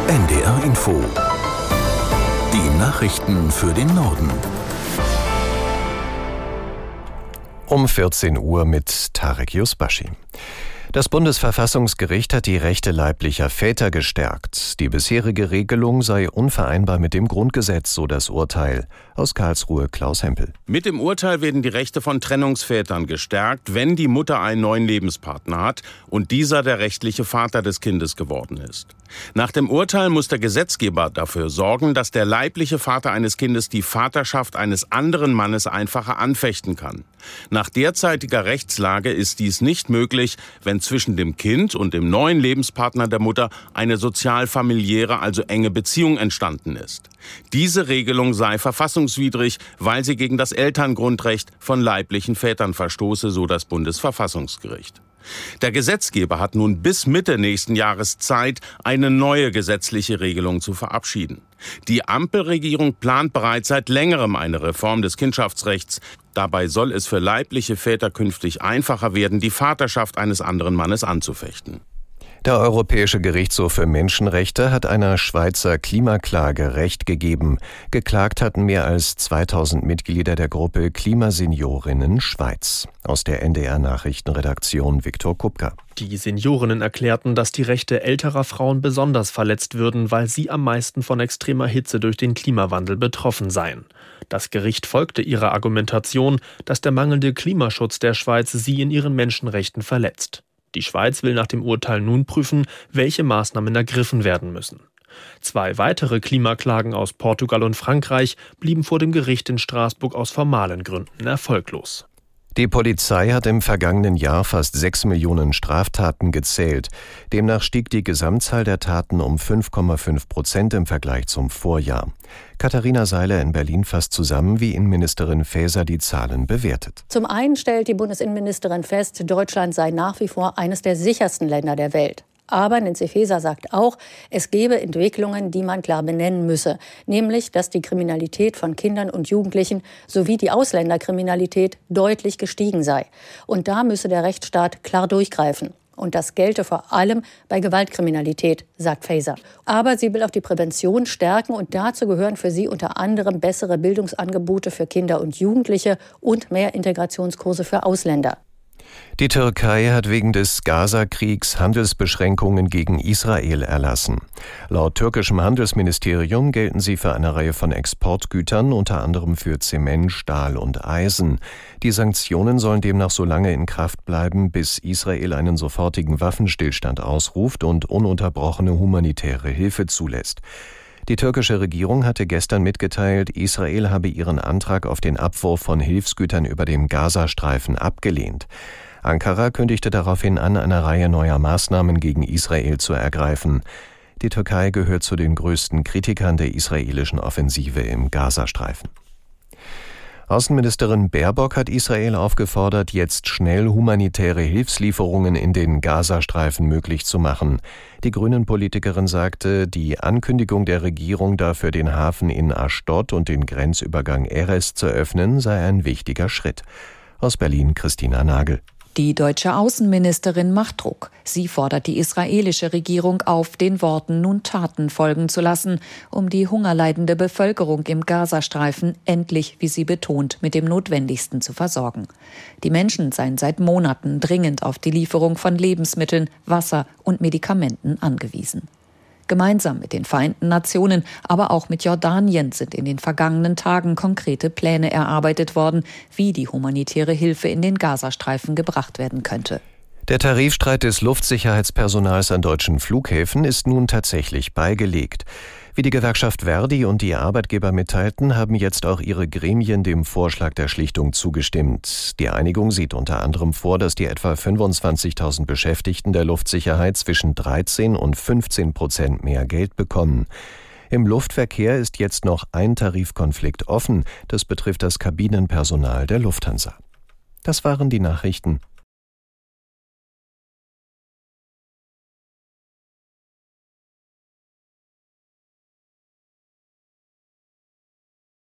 NDR Info. Die Nachrichten für den Norden. Um 14 Uhr mit Tarek Yusbashi. Das Bundesverfassungsgericht hat die Rechte leiblicher Väter gestärkt. Die bisherige Regelung sei unvereinbar mit dem Grundgesetz, so das Urteil. Aus Karlsruhe Klaus Hempel. Mit dem Urteil werden die Rechte von Trennungsvätern gestärkt, wenn die Mutter einen neuen Lebenspartner hat und dieser der rechtliche Vater des Kindes geworden ist. Nach dem Urteil muss der Gesetzgeber dafür sorgen, dass der leibliche Vater eines Kindes die Vaterschaft eines anderen Mannes einfacher anfechten kann. Nach derzeitiger Rechtslage ist dies nicht möglich, wenn zwischen dem Kind und dem neuen Lebenspartner der Mutter eine sozial-familiäre, also enge Beziehung entstanden ist. Diese Regelung sei verfassungswidrig, weil sie gegen das Elterngrundrecht von leiblichen Vätern verstoße, so das Bundesverfassungsgericht. Der Gesetzgeber hat nun bis Mitte nächsten Jahres Zeit, eine neue gesetzliche Regelung zu verabschieden. Die Ampelregierung plant bereits seit längerem eine Reform des Kindschaftsrechts. Dabei soll es für leibliche Väter künftig einfacher werden, die Vaterschaft eines anderen Mannes anzufechten. Der Europäische Gerichtshof für Menschenrechte hat einer Schweizer Klimaklage Recht gegeben. Geklagt hatten mehr als 2000 Mitglieder der Gruppe Klimaseniorinnen Schweiz. Aus der NDR-Nachrichtenredaktion Viktor Kupka. Die Seniorinnen erklärten, dass die Rechte älterer Frauen besonders verletzt würden, weil sie am meisten von extremer Hitze durch den Klimawandel betroffen seien. Das Gericht folgte ihrer Argumentation, dass der mangelnde Klimaschutz der Schweiz sie in ihren Menschenrechten verletzt. Die Schweiz will nach dem Urteil nun prüfen, welche Maßnahmen ergriffen werden müssen. 2 weitere Klimaklagen aus Portugal und Frankreich blieben vor dem Gericht in Straßburg aus formalen Gründen erfolglos. Die Polizei hat im vergangenen Jahr fast 6 Millionen Straftaten gezählt. Demnach stieg die Gesamtzahl der Taten um 5,5% im Vergleich zum Vorjahr. Katharina Seiler in Berlin fasst zusammen, wie Innenministerin Faeser die Zahlen bewertet. Zum einen stellt die Bundesinnenministerin fest, Deutschland sei nach wie vor eines der sichersten Länder der Welt. Aber Nancy Faeser sagt auch, es gebe Entwicklungen, die man klar benennen müsse. Nämlich, dass die Kriminalität von Kindern und Jugendlichen sowie die Ausländerkriminalität deutlich gestiegen sei. Und da müsse der Rechtsstaat klar durchgreifen. Und das gelte vor allem bei Gewaltkriminalität, sagt Faeser. Aber sie will auch die Prävention stärken und dazu gehören für sie unter anderem bessere Bildungsangebote für Kinder und Jugendliche und mehr Integrationskurse für Ausländer. Die Türkei hat wegen des Gaza-Kriegs Handelsbeschränkungen gegen Israel erlassen. Laut türkischem Handelsministerium gelten sie für eine Reihe von Exportgütern, unter anderem für Zement, Stahl und Eisen. Die Sanktionen sollen demnach so lange in Kraft bleiben, bis Israel einen sofortigen Waffenstillstand ausruft und ununterbrochene humanitäre Hilfe zulässt. Die türkische Regierung hatte gestern mitgeteilt, Israel habe ihren Antrag auf den Abwurf von Hilfsgütern über dem Gazastreifen abgelehnt. Ankara kündigte daraufhin an, eine Reihe neuer Maßnahmen gegen Israel zu ergreifen. Die Türkei gehört zu den größten Kritikern der israelischen Offensive im Gazastreifen. Außenministerin Baerbock hat Israel aufgefordert, jetzt schnell humanitäre Hilfslieferungen in den Gazastreifen möglich zu machen. Die Grünen-Politikerin sagte, die Ankündigung der Regierung, dafür den Hafen in Aschdod und den Grenzübergang Erez zu öffnen, sei ein wichtiger Schritt. Aus Berlin Christina Nagel. Die deutsche Außenministerin macht Druck. Sie fordert die israelische Regierung auf, den Worten nun Taten folgen zu lassen, um die hungerleidende Bevölkerung im Gazastreifen endlich, wie sie betont, mit dem Notwendigsten zu versorgen. Die Menschen seien seit Monaten dringend auf die Lieferung von Lebensmitteln, Wasser und Medikamenten angewiesen. Gemeinsam mit den Vereinten Nationen, aber auch mit Jordanien sind in den vergangenen Tagen konkrete Pläne erarbeitet worden, wie die humanitäre Hilfe in den Gazastreifen gebracht werden könnte. Der Tarifstreit des Luftsicherheitspersonals an deutschen Flughäfen ist nun tatsächlich beigelegt. Wie die Gewerkschaft Verdi und die Arbeitgeber mitteilten, haben jetzt auch ihre Gremien dem Vorschlag der Schlichtung zugestimmt. Die Einigung sieht unter anderem vor, dass die etwa 25.000 Beschäftigten der Luftsicherheit zwischen 13% und 15% mehr Geld bekommen. Im Luftverkehr ist jetzt noch ein Tarifkonflikt offen. Das betrifft das Kabinenpersonal der Lufthansa. Das waren die Nachrichten.